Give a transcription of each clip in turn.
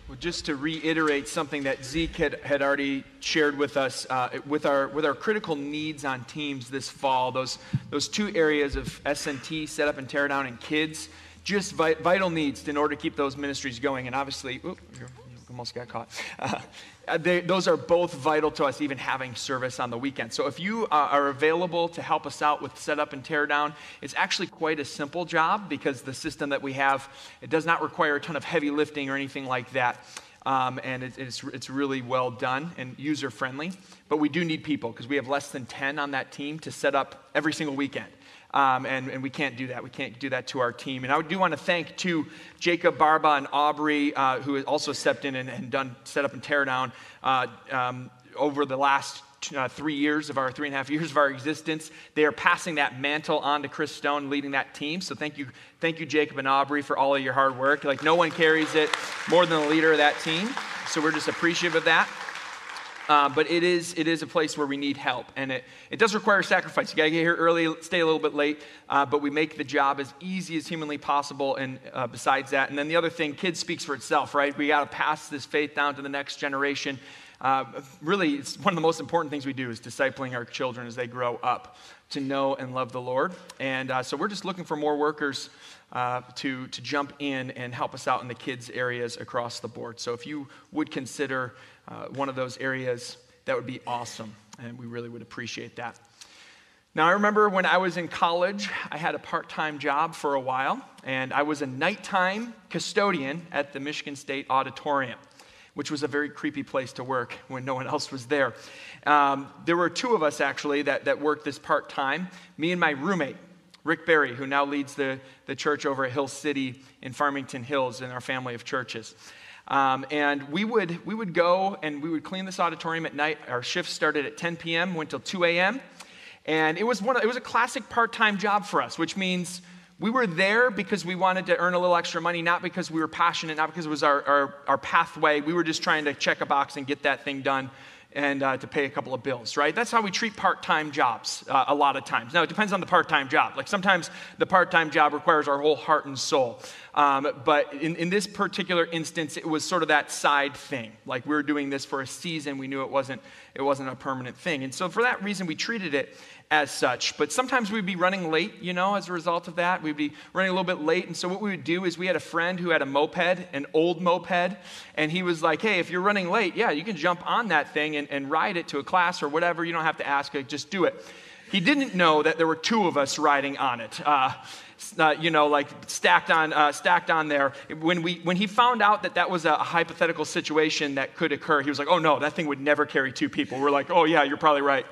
Well, just to reiterate something that Zeke had already shared with us, with our critical needs on teams this fall, those two areas of S&T, set up and tear down, and kids, just vital needs in order to keep those ministries going. And obviously, you almost got caught. Those are both vital to us, even having service on the weekend. So if you are available to help us out with set up and tear down, it's actually quite a simple job because the system that we have, it does not require a ton of heavy lifting or anything like that. And it's really well done and user friendly. But we do need people because we have less than 10 on that team to set up every single weekend. And we can't do that. We can't do that to our team. And I do want to thank, too, Jacob, Barba, and Aubrey, who has also stepped in and done set up and tear down over the last 3 years of our 3.5 years of our existence. They are passing that mantle on to Chris Stone, leading that team. So thank you, Jacob and Aubrey, for all of your hard work. Like, no one carries it more than the leader of that team. So we're just appreciative of that. But it is a place where we need help, and it does require sacrifice. You got to get here early, stay a little bit late, but we make the job as easy as humanly possible, and besides that. And then the other thing, kids speaks for itself, right? We got to pass this faith down to the next generation. Really, it's one of the most important things we do is discipling our children as they grow up to know and love the Lord. And so we're just looking for more workers to jump in and help us out in the kids' areas across the board. So if you would consider one of those areas, that would be awesome, and we really would appreciate that. Now, I remember when I was in college, I had a part-time job for a while, and I was a nighttime custodian at the Michigan State Auditorium, which was a very creepy place to work when no one else was there. There were two of us, actually, that worked this part-time, me and my roommate, Rick Berry, who now leads the church over at Hill City in Farmington Hills in our family of churches. And we would go and we would clean this auditorium at night. Our shift started at 10 p.m., went till 2 a.m. And it was a classic part-time job for us, which means we were there because we wanted to earn a little extra money, not because we were passionate, not because it was our pathway. We were just trying to check a box and get that thing done and to pay a couple of bills, right? That's how we treat part-time jobs a lot of times. Now, it depends on the part-time job. Like, sometimes the part-time job requires our whole heart and soul. But in this particular instance, it was sort of that side thing. Like, we were doing this for a season. We knew it wasn't a permanent thing. And so for that reason, we treated it as such. But sometimes we'd be running late, as a result of that. We'd be running a little bit late. And so what we would do is we had a friend who had a moped, an old moped. And he was like, hey, if you're running late, yeah, you can jump on that thing and ride it to a class or whatever. You don't have to ask, just do it. He didn't know that there were two of us riding on it. Like stacked on there. When he found out that was a hypothetical situation that could occur, he was like, oh no, that thing would never carry two people. We're like, oh yeah, you're probably right.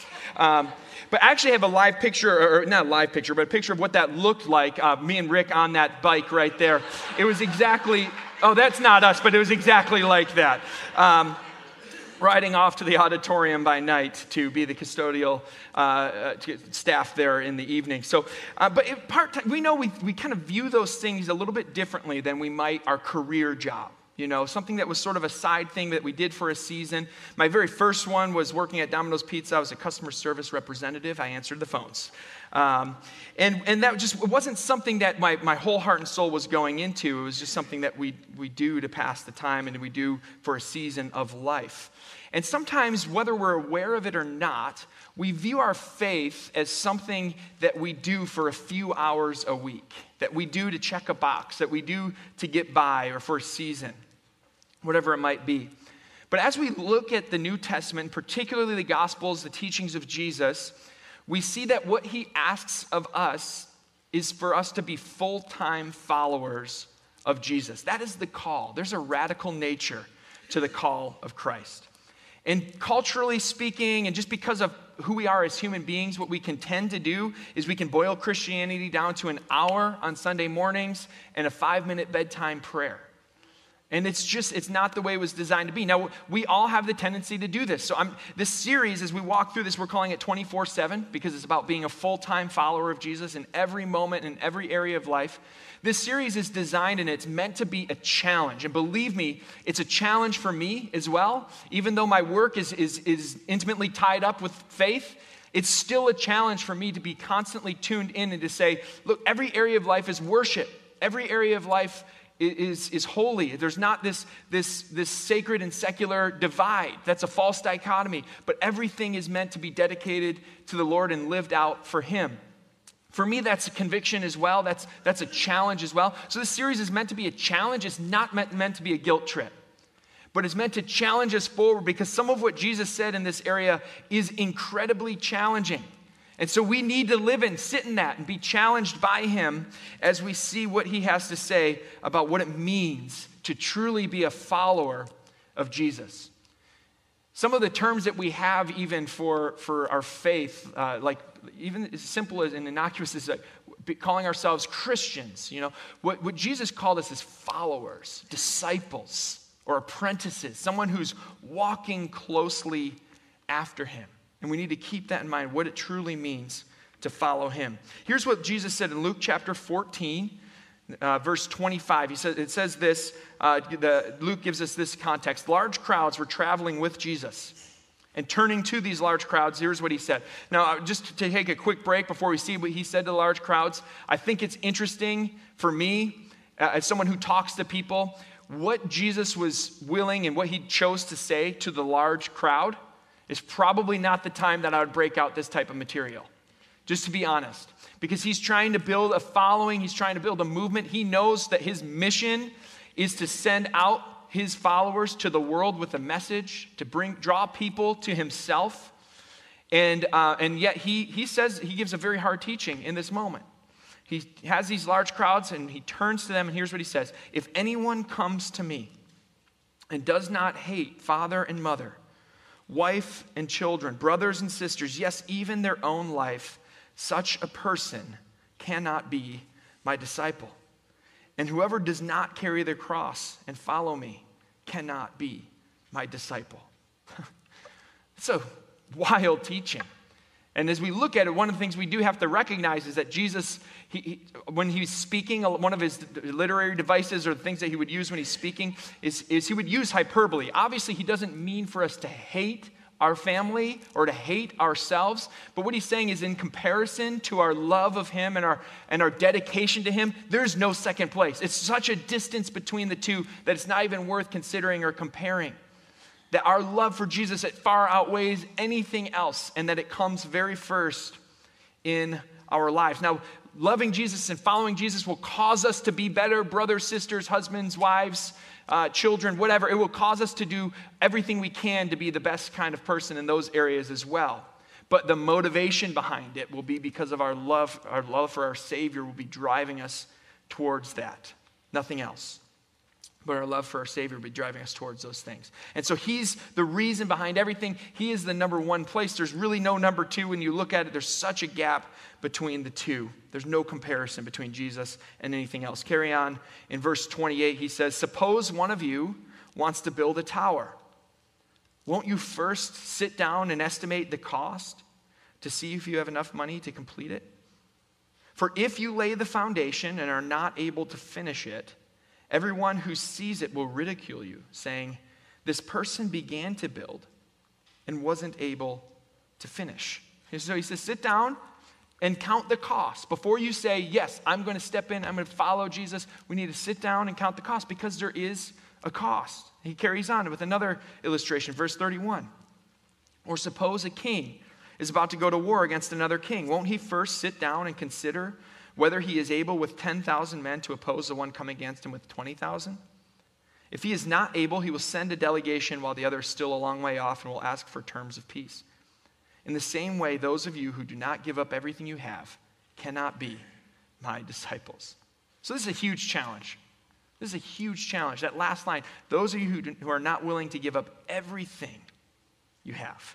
But I actually have a live picture, or not a live picture, but a picture of what that looked like, me and Rick on that bike right there. It was exactly, that's not us, but it was exactly like that. Riding off to the auditorium by night to be the custodial staff there in the evening. So, but part-time, we know we kind of view those things a little bit differently than we might our career job. Something that was sort of a side thing that we did for a season. My very first one was working at Domino's Pizza. I was a customer service representative. I answered the phones. And that just, it wasn't something that my whole heart and soul was going into. It was just something that we do to pass the time and we do for a season of life. And sometimes, whether we're aware of it or not, we view our faith as something that we do for a few hours a week, that we do to check a box, that we do to get by or for a season, whatever it might be. But as we look at the New Testament, particularly the Gospels, the teachings of Jesus, we see that what he asks of us is for us to be full-time followers of Jesus. That is the call. There's a radical nature to the call of Christ. And culturally speaking, and just because of who we are as human beings, what we can tend to do is we can boil Christianity down to an hour on Sunday mornings and a 5-minute bedtime prayer. And it's not the way it was designed to be. Now, we all have the tendency to do this. So this series, as we walk through this, we're calling it 24/7 because it's about being a full-time follower of Jesus in every moment, in every area of life. This series is designed and it's meant to be a challenge. And believe me, it's a challenge for me as well. Even though my work is intimately tied up with faith, it's still a challenge for me to be constantly tuned in and to say, look, every area of life is worship. Every area of life is holy. There's not this sacred and secular divide. That's a false dichotomy. But everything is meant to be dedicated to the Lord and lived out for him. For me, that's a conviction as well. That's a challenge as well. So this series is meant to be a challenge. It's not meant to be a guilt trip. But it's meant to challenge us forward because some of what Jesus said in this area is incredibly challenging. And so we need to live and sit in that and be challenged by him as we see what he has to say about what it means to truly be a follower of Jesus. Some of the terms that we have even for our faith, like even as simple as and innocuous as calling ourselves Christians, what Jesus called us is followers, disciples, or apprentices, someone who's walking closely after him. And we need to keep that in mind, what it truly means to follow him. Here's what Jesus said in Luke chapter 14, verse 25. It says this, Luke gives us this context. Large crowds were traveling with Jesus. And turning to these large crowds, here's what he said. Now, just to take a quick break before we see what he said to the large crowds, I think it's interesting for me, as someone who talks to people, what Jesus was willing and what he chose to say to the large crowd is probably not the time that I would break out this type of material, just to be honest. Because he's trying to build a following, he's trying to build a movement. He knows that his mission is to send out his followers to the world with a message, to draw people to himself. And yet he says, he gives a very hard teaching in this moment. He has these large crowds and he turns to them and here's what he says. If anyone comes to me and does not hate father and mother, wife and children, brothers and sisters, yes, even their own life, such a person cannot be my disciple. And whoever does not carry their cross and follow me cannot be my disciple. It's a wild teaching. And as we look at it, one of the things we do have to recognize is that Jesus, when he's speaking, one of his literary devices or the things that he would use when he's speaking is he would use hyperbole. Obviously, he doesn't mean for us to hate our family or to hate ourselves. But what he's saying is in comparison to our love of him and our dedication to him, there's no second place. It's such a distance between the two that it's not even worth considering or comparing. That our love for Jesus, it far outweighs anything else, and that it comes very first in our lives. Now, loving Jesus and following Jesus will cause us to be better brothers, sisters, husbands, wives, children, whatever. It will cause us to do everything we can to be the best kind of person in those areas as well. But the motivation behind it will be because of our love for our Savior will be driving us towards that. Nothing else. But our love for our Savior will be driving us towards those things. And so he's the reason behind everything. He is the number one place. There's really no number two. When you look at it, there's such a gap between the two. There's no comparison between Jesus and anything else. Carry on. In verse 28, he says, suppose one of you wants to build a tower. Won't you first sit down and estimate the cost to see if you have enough money to complete it? For if you lay the foundation and are not able to finish it, everyone who sees it will ridicule you, saying, this person began to build and wasn't able to finish. And so he says, sit down and count the cost. Before you say, yes, I'm going to step in, I'm going to follow Jesus, we need to sit down and count the cost because there is a cost. He carries on with another illustration, verse 31. Or suppose a king is about to go to war against another king. Won't he first sit down and consider whether he is able with 10,000 men to oppose the one coming against him with 20,000? If he is not able, he will send a delegation while the other is still a long way off and will ask for terms of peace. In the same way, those of you who do not give up everything you have cannot be my disciples. So this is a huge challenge. This is a huge challenge. That last line, those of you who are not willing to give up everything you have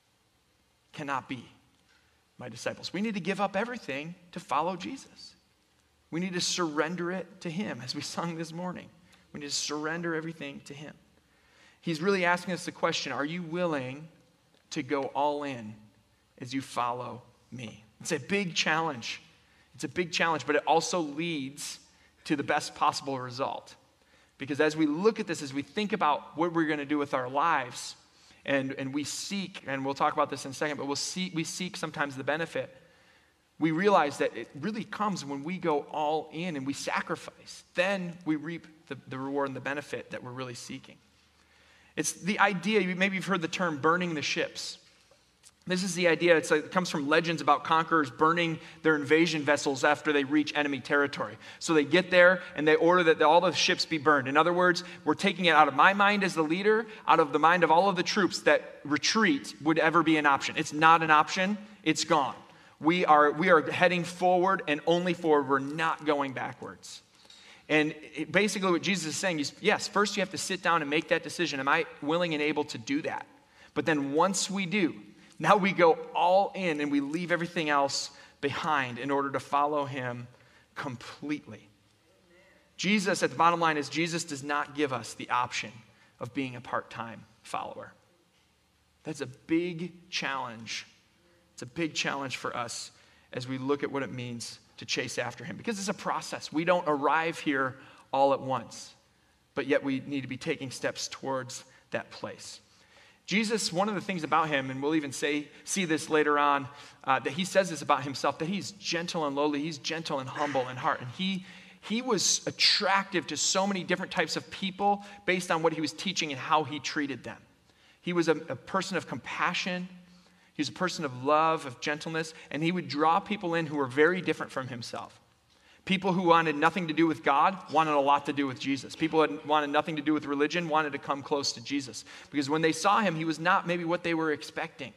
cannot be my disciples. We need to give up everything to follow Jesus. We need to surrender it to him, as we sung this morning. We need to surrender everything to him. He's really asking us the question, are you willing to go all in as you follow me? It's a big challenge. It's a big challenge, but it also leads to the best possible result. Because as we look at this, as we think about what we're going to do with our lives, and we seek, and we'll talk about this in a second, but we seek sometimes the benefit. We realize that it really comes when we go all in and we sacrifice. Then we reap the reward and the benefit that we're really seeking. It's the idea, maybe you've heard the term burning the ships. This is the idea. It comes from legends about conquerors burning their invasion vessels after they reach enemy territory. So they get there and they order that all the ships be burned. In other words, we're taking it out of my mind as the leader, out of the mind of all of the troops, that retreat would ever be an option. It's not an option. It's gone. We are heading forward and only forward. We're not going backwards. And basically what Jesus is saying is, yes, first you have to sit down and make that decision. Am I willing and able to do that? But then once we do, now we go all in and we leave everything else behind in order to follow him completely. Jesus, at the bottom line, is Jesus does not give us the option of being a part-time follower. That's a big challenge. It's a big challenge for us as we look at what it means to chase after him. Because it's a process. We don't arrive here all at once. But yet we need to be taking steps towards that place. Jesus, one of the things about him, and we'll even see this later on, that he says this about himself, that he's gentle and lowly, he's gentle and humble in heart. And he was attractive to so many different types of people based on what he was teaching and how he treated them. He was a person of compassion. He was a person of love, of gentleness, and he would draw people in who were very different from himself. People who wanted nothing to do with God wanted a lot to do with Jesus. People who wanted nothing to do with religion wanted to come close to Jesus. Because when they saw him, he was not maybe what they were expecting.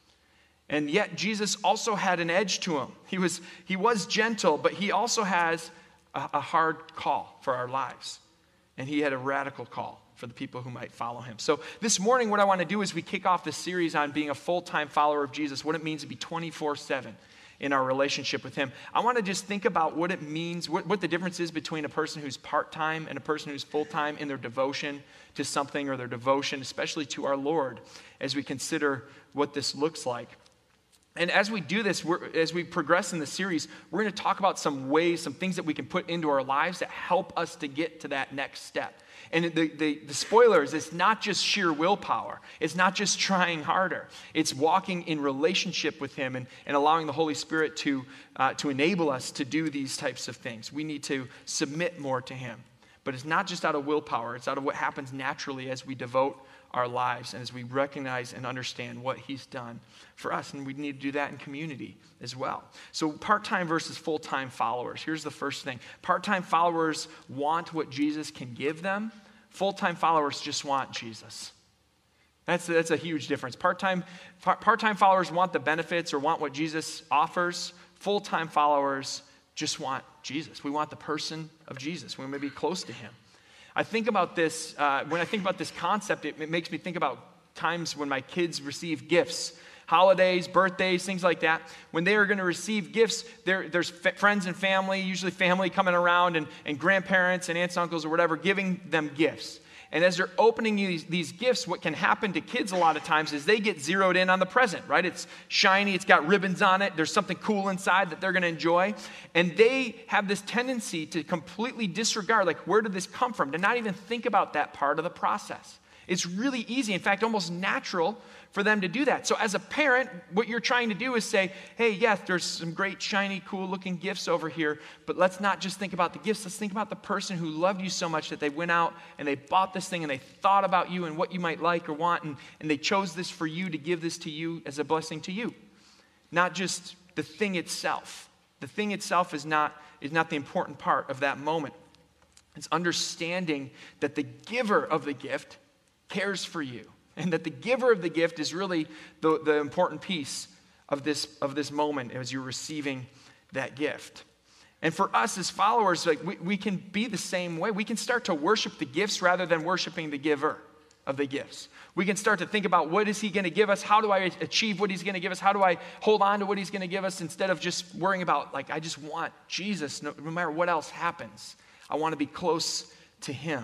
And yet Jesus also had an edge to him. He was gentle, but he also has a hard call for our lives. And he had a radical call for the people who might follow him. So this morning, what I want to do is we kick off this series on being a full-time follower of Jesus, what it means to be 24/7 in our relationship with him. I want to just think about what it means, what the difference is between a person who's part-time and a person who's full-time in their devotion to something, or their devotion, especially to our Lord, as we consider what this looks like. And as we do this, as we progress in the series, we're going to talk about some ways, some things that we can put into our lives that help us to get to that next step. And the spoiler is, it's not just sheer willpower. It's not just trying harder. It's walking in relationship with him and allowing the Holy Spirit to enable us to do these types of things. We need to submit more to him. But it's not just out of willpower. It's out of what happens naturally as we devote our lives and as we recognize and understand what he's done for us. And we need to do that in community as well. So part-time versus full-time followers. Here's the first thing. Part-time followers want what Jesus can give them. Full-time followers just want Jesus. That's a huge difference. Part-time followers want the benefits or want what Jesus offers. Full-time followers just want Jesus. We want the person of Jesus. We want to be close to him. I think about this, when I think about this concept, it makes me think about times when my kids receive gifts, holidays, birthdays, things like that. When they are going to receive gifts, there's friends and family, usually family coming around, and grandparents and aunts and uncles or whatever, giving them gifts. And as they're opening these gifts, what can happen to kids a lot of times is they get zeroed in on the present, right? It's shiny, it's got ribbons on it, there's something cool inside that they're going to enjoy. And they have this tendency to completely disregard, like, where did this come from? To not even think about that part of the process. It's really easy, in fact, almost natural for them to do that. So as a parent, what you're trying to do is say, hey, yes, there's some great, shiny, cool-looking gifts over here, but let's not just think about the gifts. Let's think about the person who loved you so much that they went out and they bought this thing and they thought about you and what you might like or want, and they chose this for you to give this to you as a blessing to you. Not just the thing itself. The thing itself is not the important part of that moment. It's understanding that the giver of the gift cares for you. And that the giver of the gift is really the important piece of this moment as you're receiving that gift. And for us as followers, like we can be the same way. We can start to worship the gifts rather than worshiping the giver of the gifts. We can start to think about, what is he going to give us? How do I achieve what he's going to give us? How do I hold on to what he's going to give us, instead of just worrying about, like, I just want Jesus no matter what else happens. I want to be close to him.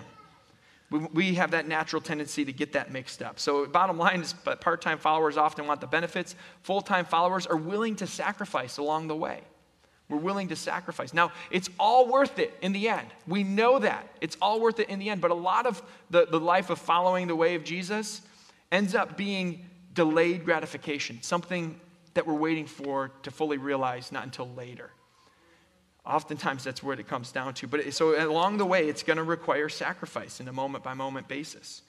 We have that natural tendency to get that mixed up. So bottom line is, part-time followers often want the benefits. Full-time followers are willing to sacrifice along the way. We're willing to sacrifice. Now, it's all worth it in the end. We know that. It's all worth it in the end. But a lot of the life of following the way of Jesus ends up being delayed gratification, something that we're waiting for to fully realize not until later. Oftentimes that's what it comes down to. But so along the way, it's going to require sacrifice in a moment-by-moment basis.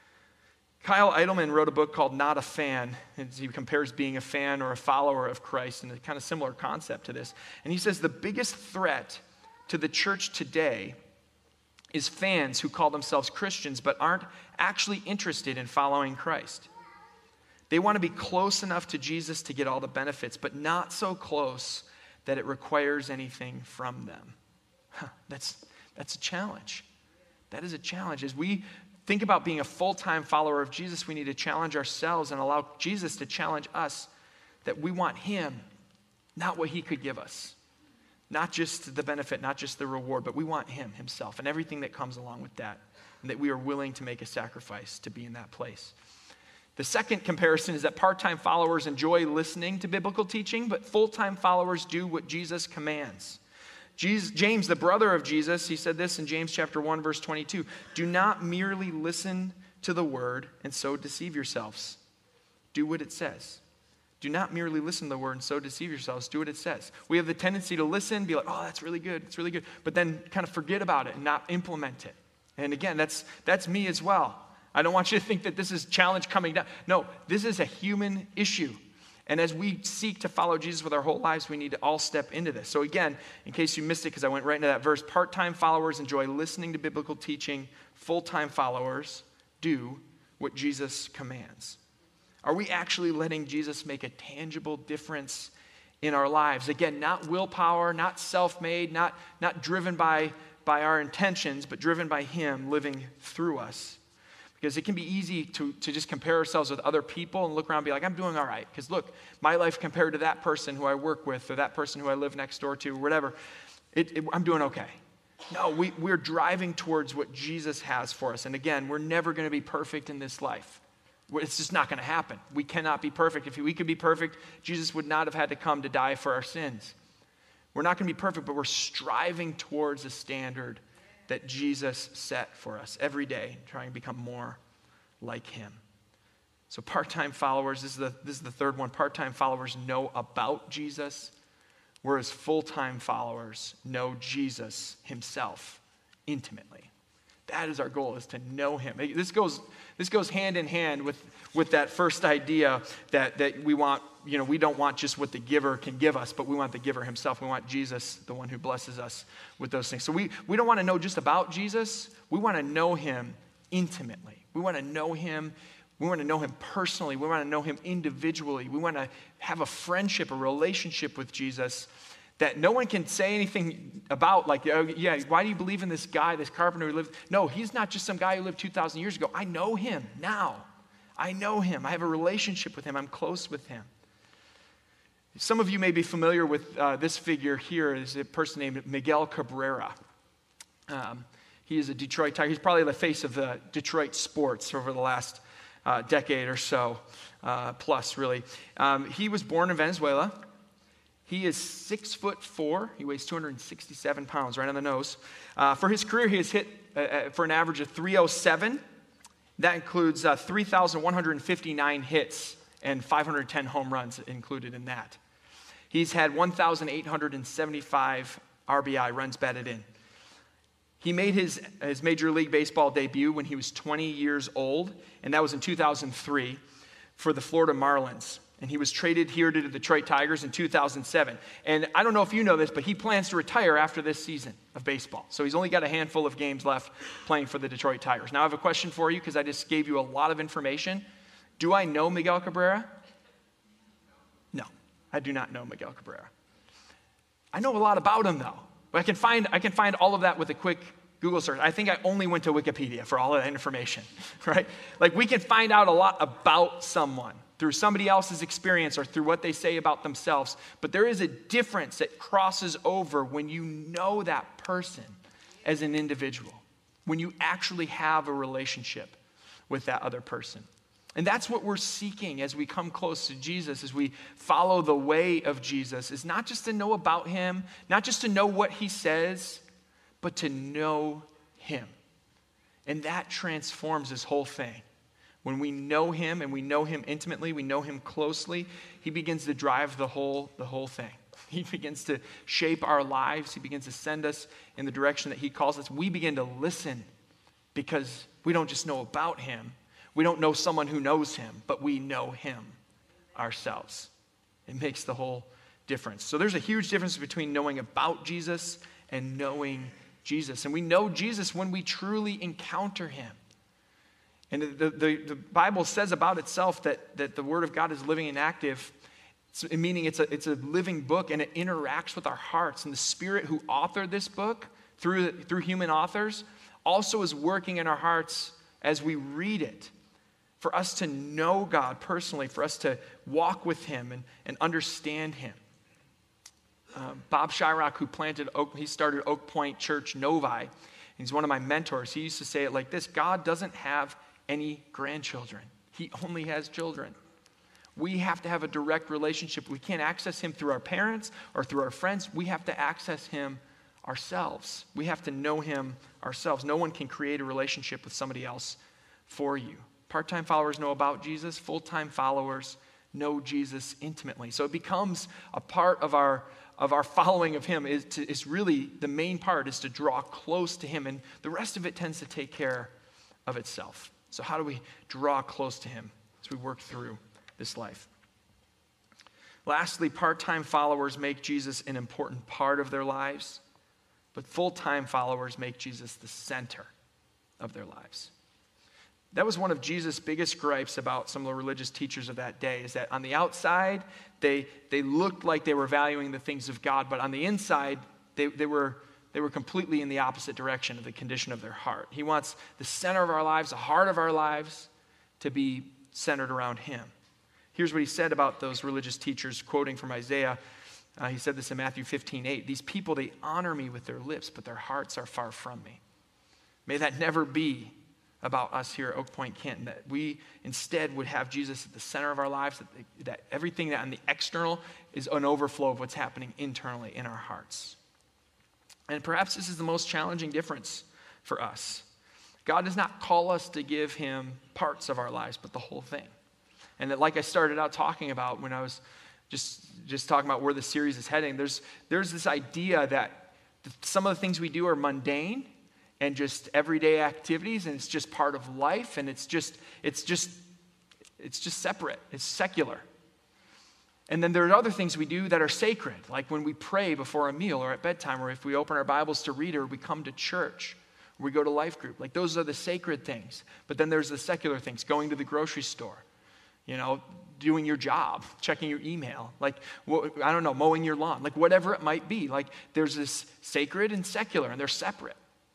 Kyle Idleman wrote a book called Not a Fan, and he compares being a fan or a follower of Christ, and a kind of similar concept to this. And he says the biggest threat to the church today is fans who call themselves Christians but aren't actually interested in following Christ. They want to be close enough to Jesus to get all the benefits, but not so close that it requires anything from them. That's a challenge. That is a challenge. As we think about being a full-time follower of Jesus, we need to challenge ourselves and allow Jesus to challenge us that we want him, not what he could give us. Not just the benefit, not just the reward, but we want him himself and everything that comes along with that, and that we are willing to make a sacrifice to be in that place. The second comparison is that part-time followers enjoy listening to biblical teaching, but full-time followers do what Jesus commands. James, the brother of Jesus, he said this in James chapter 1, verse 22, "Do not merely listen to the word and so deceive yourselves. Do what it says." Do not merely listen to the word and so deceive yourselves. Do what it says. We have the tendency to listen, be like, oh, that's really good, it's really good, but then kind of forget about it and not implement it. And again, that's me as well. I don't want you to think that this is challenge coming down. No, this is a human issue. And as we seek to follow Jesus with our whole lives, we need to all step into this. So again, in case you missed it, because I went right into that verse, part-time followers enjoy listening to biblical teaching. Full-time followers do what Jesus commands. Are we actually letting Jesus make a tangible difference in our lives? Again, not willpower, not self-made, not driven by our intentions, but driven by him living through us. Because it can be easy to just compare ourselves with other people and look around and be like, I'm doing all right. Because look, my life compared to that person who I work with or that person who I live next door to or whatever, I'm doing okay. No, we're driving towards what Jesus has for us. And again, we're never going to be perfect in this life. It's just not going to happen. We cannot be perfect. If we could be perfect, Jesus would not have had to come to die for our sins. We're not going to be perfect, but we're striving towards a standard that Jesus set for us every day, trying to become more like him. So part-time followers, this is the third one. Part-time followers know about Jesus, whereas full-time followers know Jesus himself intimately. That is our goal, is to know him. This goes hand in hand with that first idea that we want, we don't want just what the giver can give us, but we want the giver himself. We want Jesus, the one who blesses us with those things. So we don't want to know just about Jesus. We want to know him intimately. We want to know him. We want to know him personally. We want to know him individually. We want to have a friendship, a relationship with Jesus that no one can say anything about, like, oh, yeah, why do you believe in this guy, this carpenter who lived? No, he's not just some guy who lived 2,000 years ago. I know him now. I know him. I have a relationship with him. I'm close with him. Some of you may be familiar with this figure here. Is a person named Miguel Cabrera. He is a Detroit Tiger. He's probably the face of the Detroit sports over the last decade or so, plus, really. He was born in Venezuela. He is 6'4". He weighs 267 pounds, right on the nose. For his career, he has hit for an average of 307. That includes 3,159 hits and 510 home runs included in that. He's had 1,875 RBI, runs batted in. He made his Major League Baseball debut when he was 20 years old, and that was in 2003 for the Florida Marlins. And he was traded here to the Detroit Tigers in 2007. And I don't know if you know this, but he plans to retire after this season of baseball. So he's only got a handful of games left playing for the Detroit Tigers. Now I have a question for you because I just gave you a lot of information. Do I know Miguel Cabrera? No, I do not know Miguel Cabrera. I know a lot about him though. But I can find all of that with a quick Google search. I think I only went to Wikipedia for all of that information, right? Like we can find out a lot about someone through somebody else's experience or through what they say about themselves. But there is a difference that crosses over when you know that person as an individual, when you actually have a relationship with that other person. And that's what we're seeking as we come close to Jesus, as we follow the way of Jesus, is not just to know about him, not just to know what he says, but to know him. And that transforms this whole thing. When we know him and we know him intimately, we know him closely, he begins to drive the whole thing. He begins to shape our lives. He begins to send us in the direction that he calls us. We begin to listen because we don't just know about him. We don't know someone who knows him, but we know him ourselves. It makes the whole difference. So there's a huge difference between knowing about Jesus and knowing Jesus. And we know Jesus when we truly encounter him. And the Bible says about itself that the Word of God is living and active, meaning it's a living book, and it interacts with our hearts. And the Spirit who authored this book through human authors also is working in our hearts as we read it, for us to know God personally, for us to walk with him and understand him. Bob Shyrock, he started Oak Point Church Novi. He's one of my mentors. He used to say it like this: God doesn't have any grandchildren. He only has children. We have to have a direct relationship. We can't access him through our parents or through our friends. We have to access him ourselves. We have to know him ourselves. No one can create a relationship with somebody else for you. Part-time followers know about Jesus. Full-time followers know Jesus intimately. So it becomes a part of our following of him is really the main part is to draw close to him, and the rest of it tends to take care of itself. So how do we draw close to him as we work through this life? Lastly, part-time followers make Jesus an important part of their lives, but full-time followers make Jesus the center of their lives. That was one of Jesus' biggest gripes about some of the religious teachers of that day, is that on the outside, they looked like they were valuing the things of God, but on the inside, they were completely in the opposite direction of the condition of their heart. He wants the center of our lives, the heart of our lives, to be centered around him. Here's what he said about those religious teachers, quoting from Isaiah. He said this in Matthew 15:8. These people, they honor me with their lips, but their hearts are far from me. May that never be about us here at Oak Point Canton, that we instead would have Jesus at the center of our lives, that everything that on the external is an overflow of what's happening internally in our hearts. And perhaps this is the most challenging difference for us. God does not call us to give him parts of our lives, but the whole thing. And that, like I started out talking about when I was just talking about where the series is heading, there's this idea that some of the things we do are mundane and just everyday activities, and it's just part of life, and it's just separate. It's secular. And then there are other things we do that are sacred, like when we pray before a meal or at bedtime, or if we open our Bibles to read, or we come to church, or we go to life group. Like, those are the sacred things. But then there's the secular things, going to the grocery store, doing your job, checking your email, mowing your lawn, like whatever it might be. Like, there's this sacred and secular, and they're separate.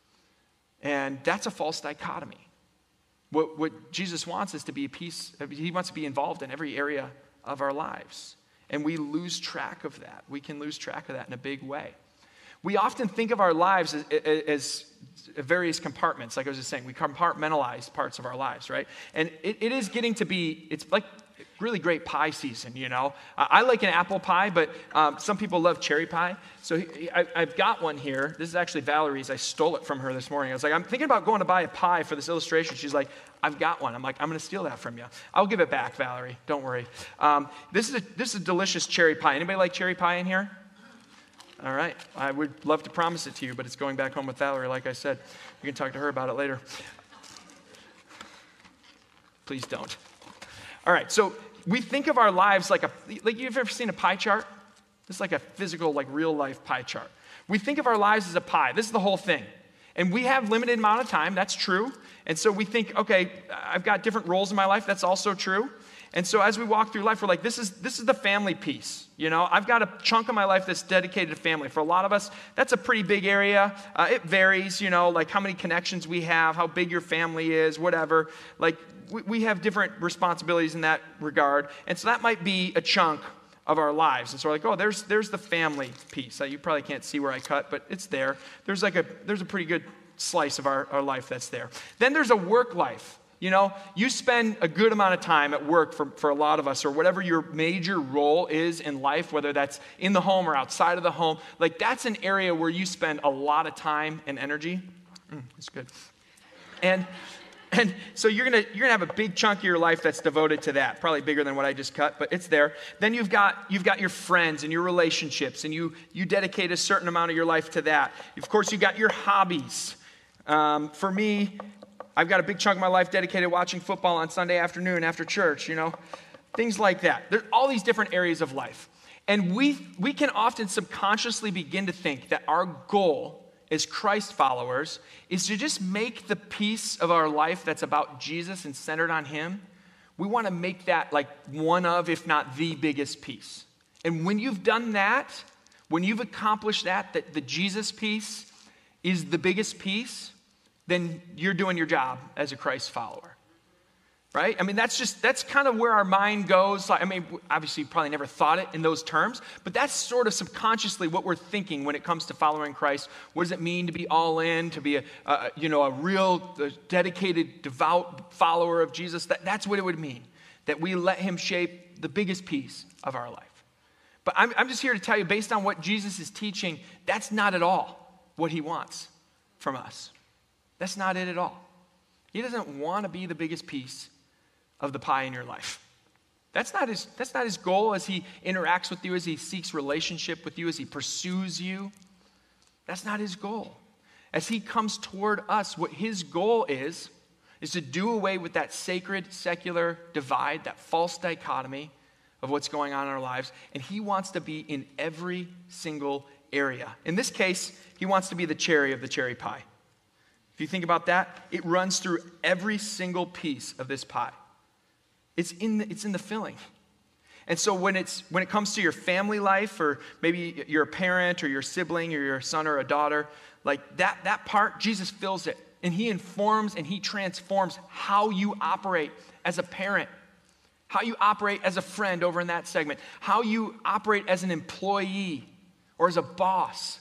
And that's a false dichotomy. What Jesus wants is to be he wants to be involved in every area of our lives. And we lose track of that. We can lose track of that in a big way. We often think of our lives as various compartments. Like I was just saying, we compartmentalize parts of our lives, right? And it is getting to be, it's like really great pie season, I like an apple pie, but some people love cherry pie. So I've got one here. This is actually Valerie's. I stole it from her this morning. I was like, I'm thinking about going to buy a pie for this illustration. She's like, I've got one. I'm like, I'm going to steal that from you. I'll give it back, Valerie. Don't worry. This is a delicious cherry pie. Anybody like cherry pie in here? All right. I would love to promise it to you, but it's going back home with Valerie, like I said. You can talk to her about it later. Please don't. All right, so we think of our lives like you've ever seen a pie chart? It's like a physical, real life pie chart. We think of our lives as a pie. This is the whole thing. And we have limited amount of time, that's true. And so we think, okay, I've got different roles in my life, that's also true. And so as we walk through life, we're like, this is the family piece. I've got a chunk of my life that's dedicated to family. For a lot of us, that's a pretty big area. It varies, like how many connections we have, how big your family is, whatever. We have different responsibilities in that regard. And so that might be a chunk of our lives. And so we're like, oh, there's the family piece. You probably can't see where I cut, but it's there. There's a pretty good slice of our life that's there. Then there's a work life. You spend a good amount of time at work for a lot of us, or whatever your major role is in life, whether that's in the home or outside of the home. That's an area where you spend a lot of time and energy. It's good. And And so you're gonna have a big chunk of your life that's devoted to that, probably bigger than what I just cut, but it's there. Then you've got your friends and your relationships, and you dedicate a certain amount of your life to that. Of course, you got your hobbies. For me, I've got a big chunk of my life dedicated to watching football on Sunday afternoon after church, things like that. There's all these different areas of life. And we can often subconsciously begin to think that our goal as Christ followers is to just make the piece of our life that's about Jesus and centered on him. We want to make that like one of, if not the biggest piece. And when you've done that, when you've accomplished that the Jesus piece is the biggest piece, then you're doing your job as a Christ follower. Right? I mean, that's kind of where our mind goes. I mean, obviously, you probably never thought it in those terms, but that's sort of subconsciously what we're thinking when it comes to following Christ. What does it mean to be all in, to be a real dedicated, devout follower of Jesus? That's what it would mean, that we let him shape the biggest piece of our life. But I'm just here to tell you, based on what Jesus is teaching, that's not at all what he wants from us. That's not it at all. He doesn't want to be the biggest piece of the pie in your life. That's not his goal as he interacts with you, as he seeks relationship with you, as he pursues you. That's not his goal. As he comes toward us, what his goal is to do away with that sacred, secular divide, that false dichotomy of what's going on in our lives, and he wants to be in every single area. In this case, he wants to be the cherry of the cherry pie. If you think about that, it runs through every single piece of this pie. It's in the filling. And so when it comes to your family life, or maybe you're a parent or your sibling or your son or a daughter, like that part, Jesus fills it. And he informs and he transforms how you operate as a parent, how you operate as a friend over in that segment, how you operate as an employee or as a boss,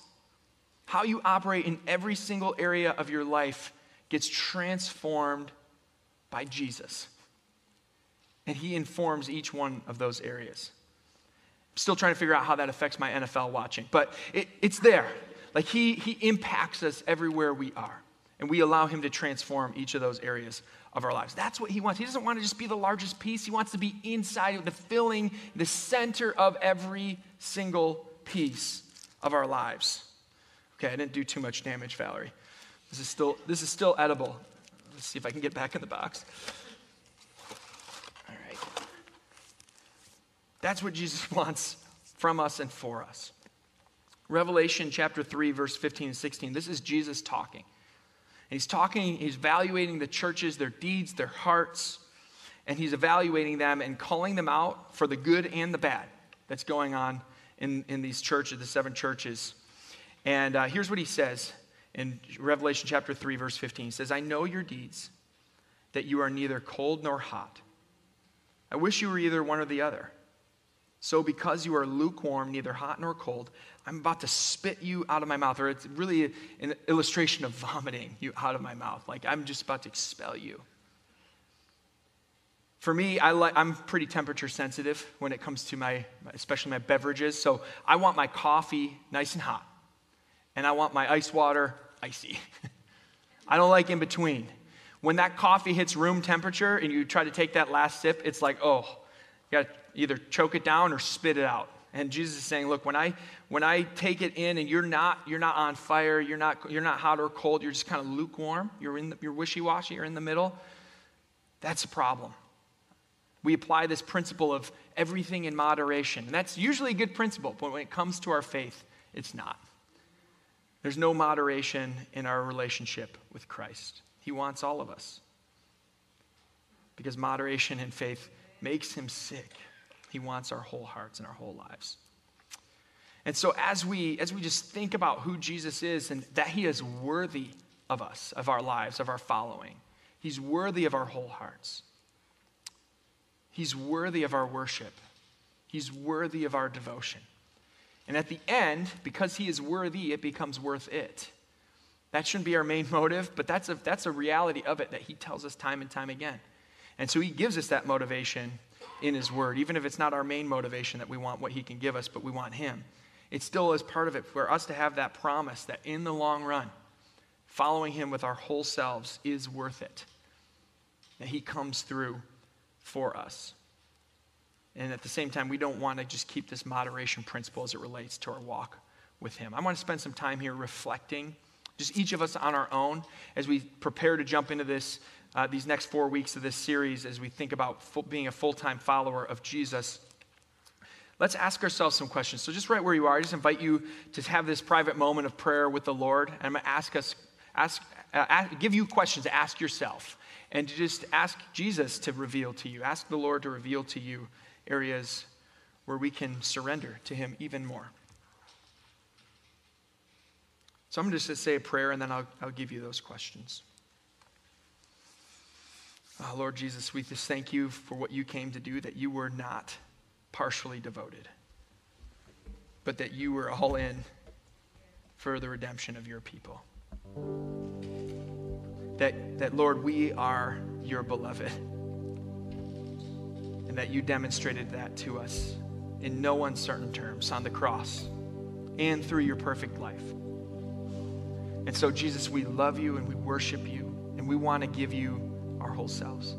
how you operate in every single area of your life gets transformed by Jesus. And he informs each one of those areas. I'm still trying to figure out how that affects my NFL watching, but it's there. Like he impacts us everywhere we are, and we allow him to transform each of those areas of our lives. That's what he wants. He doesn't want to just be the largest piece. He wants to be inside of the filling, the center of every single piece of our lives. Okay, I didn't do too much damage, Valerie. This is still edible. Let's see if I can get back in the box. All right. That's what Jesus wants from us and for us. Revelation chapter 3, verse 15 and 16. This is Jesus talking. And he's evaluating the churches, their deeds, their hearts, and he's evaluating them and calling them out for the good and the bad that's going on in these churches, the 7 churches. And here's what he says in Revelation chapter 3, verse 15. He says, I know your deeds, that you are neither cold nor hot. I wish you were either one or the other. So because you are lukewarm, neither hot nor cold, I'm about to spit you out of my mouth. Or it's really an illustration of vomiting you out of my mouth. Like I'm just about to expel you. For me, I'm pretty temperature sensitive when it comes to especially my beverages. So I want my coffee nice and hot. And I want my ice water icy. I don't like in between. When that coffee hits room temperature and you try to take that last sip, it's like, oh, you got to either choke it down or spit it out. And Jesus is saying, look, when I take it in and you're not on fire, you're not hot or cold, you're just kind of lukewarm, you're wishy-washy, you're in the middle, that's a problem. We apply this principle of everything in moderation. And that's usually a good principle, but when it comes to our faith, it's not. There's no moderation in our relationship with Christ. He wants all of us. Because moderation in faith makes him sick. He wants our whole hearts and our whole lives. And so as we just think about who Jesus is and that he is worthy of us, of our lives, of our following. He's worthy of our whole hearts. He's worthy of our worship. He's worthy of our devotion. And at the end, because he is worthy, it becomes worth it. That shouldn't be our main motive, but that's a reality of it that he tells us time and time again. And so he gives us that motivation in his word, even if it's not our main motivation that we want what he can give us, but we want him. It still is part of it for us to have that promise that in the long run, following him with our whole selves is worth it. and he comes through for us. And at the same time, we don't want to just keep this moderation principle as it relates to our walk with him. I want to spend some time here reflecting, just each of us on our own, as we prepare to jump into this, these next 4 weeks of this series, as we think about being a full-time follower of Jesus. Let's ask ourselves some questions. So just right where you are, I just invite you to have this private moment of prayer with the Lord. And I'm going to give you questions to ask yourself, and to just ask Jesus to reveal to you. Ask the Lord to reveal to you areas where we can surrender to him even more. So I'm just going to say a prayer, and then I'll give you those questions. Lord Jesus, we just thank you for what you came to do, that you were not partially devoted, but that you were all in for the redemption of your people. That Lord, we are your beloved, and that you demonstrated that to us in no uncertain terms on the cross and through your perfect life. And so, Jesus, we love you and we worship you, and we want to give you our whole selves.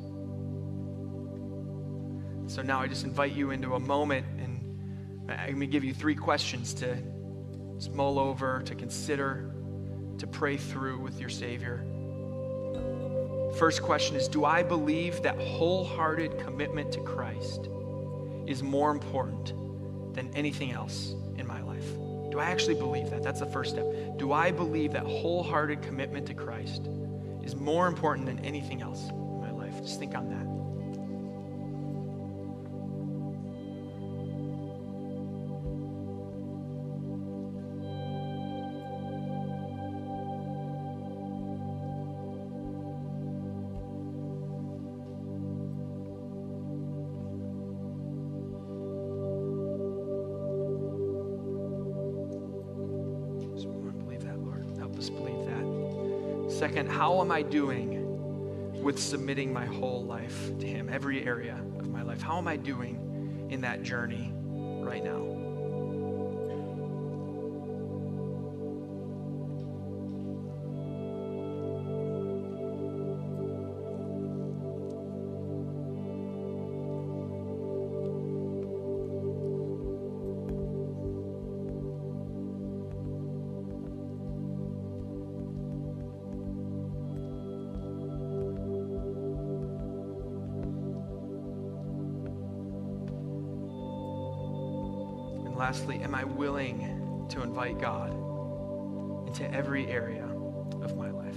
So now I just invite you into a moment, and I'm going to give you 3 questions to mull over, to consider, to pray through with your Savior. First question is, do I believe that wholehearted commitment to Christ is more important than anything else in my life? Do I actually believe that? That's the first step. Do I believe that wholehearted commitment to Christ is more important than anything else in my life? Just think on that. Second, how am I doing with submitting my whole life to him, every area of my life? How am I doing in that journey right now? Lastly, am I willing to invite God into every area of my life?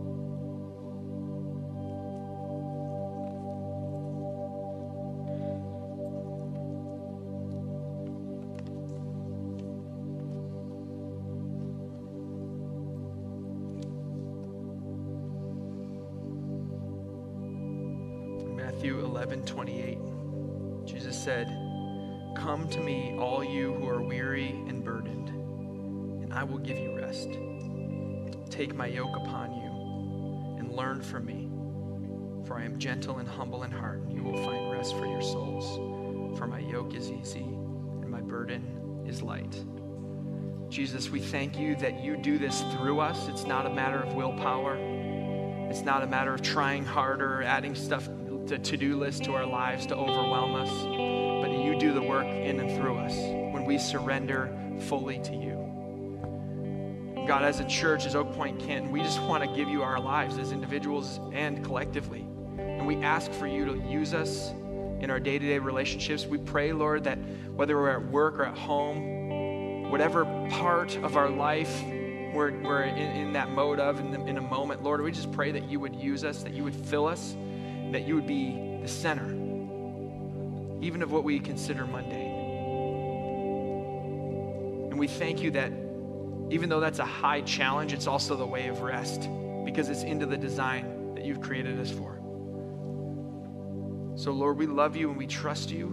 Matthew 11:28, Jesus said, "Come to me, all you who are weary and burdened, and I will give you rest. Take my yoke upon you and learn from me, for I am gentle and humble in heart, and you will find rest for your souls. For my yoke is easy and my burden is light." Jesus, we thank you that you do this through us. It's not a matter of willpower. It's not a matter of trying harder, adding stuff to to-do lists to our lives to overwhelm us. But you do the work in and through us when we surrender fully to you. God, as a church, as Oak Point Canton, we just want to give you our lives as individuals and collectively. And we ask for you to use us in our day-to-day relationships. We pray, Lord, that whether we're at work or at home, whatever part of our life we're in that mode of, in a moment, Lord, we just pray that you would use us, that you would fill us, that you would be the center, even of what we consider mundane. And we thank you that even though that's a high challenge, it's also the way of rest, because it's into the design that you've created us for. So Lord, we love you and we trust you.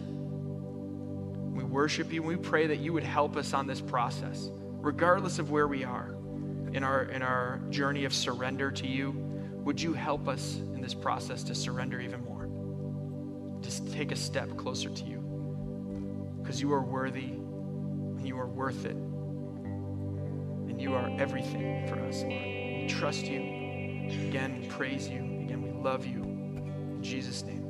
We worship you, and we pray that you would help us on this process, regardless of where we are in our journey of surrender to you. Would you help us in this process to surrender even more? Just take a step closer to you, because you are worthy and you are worth it, and you are everything for us, Lord. We trust you. Again, we praise you. Again, we love you. In Jesus' name.